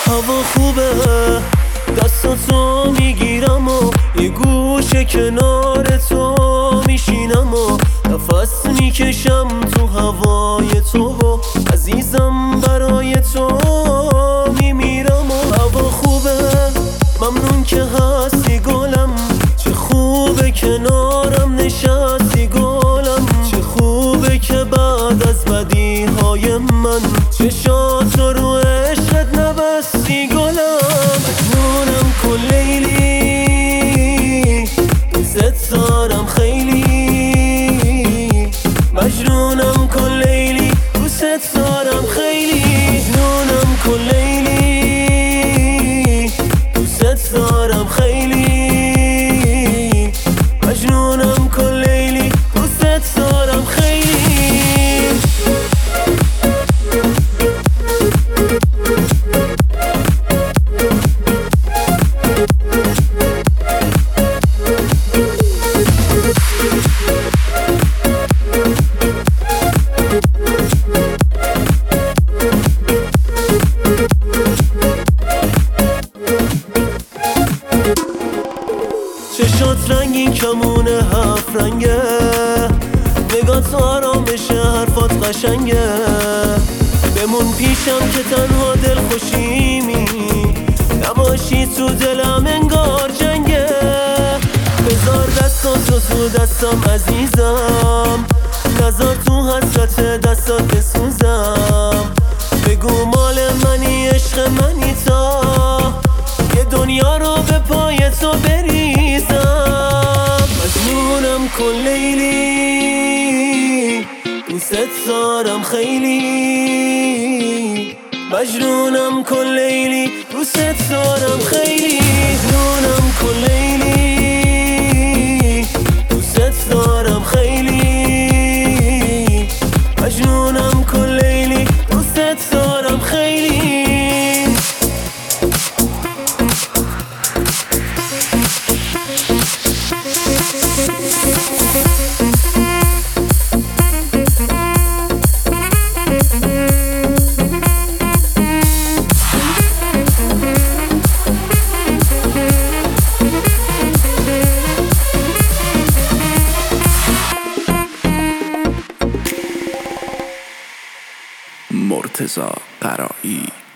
هوا خوبه، دستاتو میگیرم و یه گوشه کنار تو میشینم و نفس میکشم تو هوای تو و عزیزم برای تو میمیرم و هوا خوبه، ممنون که هستی گلم، چه خوبه کنارم نشستی گلم، چه خوبه که بعد از بدیهای من چشاتو رو عشقت نبستی گلم. مجنونم کن لیلی، دوست دارم خیلی، مجنونم کن لیلی، دوست دارم خیلی، مجنونم کن لیلی، دوست دارم خیلی، مجنونم کن لیلی، دوست دارم خیلی. چشات رنگین کمونه هفت رنگه، نگات آرامشه حرفات قشنگه، بمون پیشم که تنها دل خوشیمی، نباشی تو دلم انگار جنگه. بذار دستاتو تو دستم عزیزم، نذار تو حسرت دستات بسوزم، بگو مال منی عشق منی تا یه دنیا رو به پای تو بریزم. مجنونم کن لیلی، دوست دارم خیلی، مجنونم کن لیلی، دوست دارم خیلی، مجنونم کن لیلی، دوست دارم خیلی، مجنونم کن لیلی، دوست دارم خیلی. مرتضی قرایی.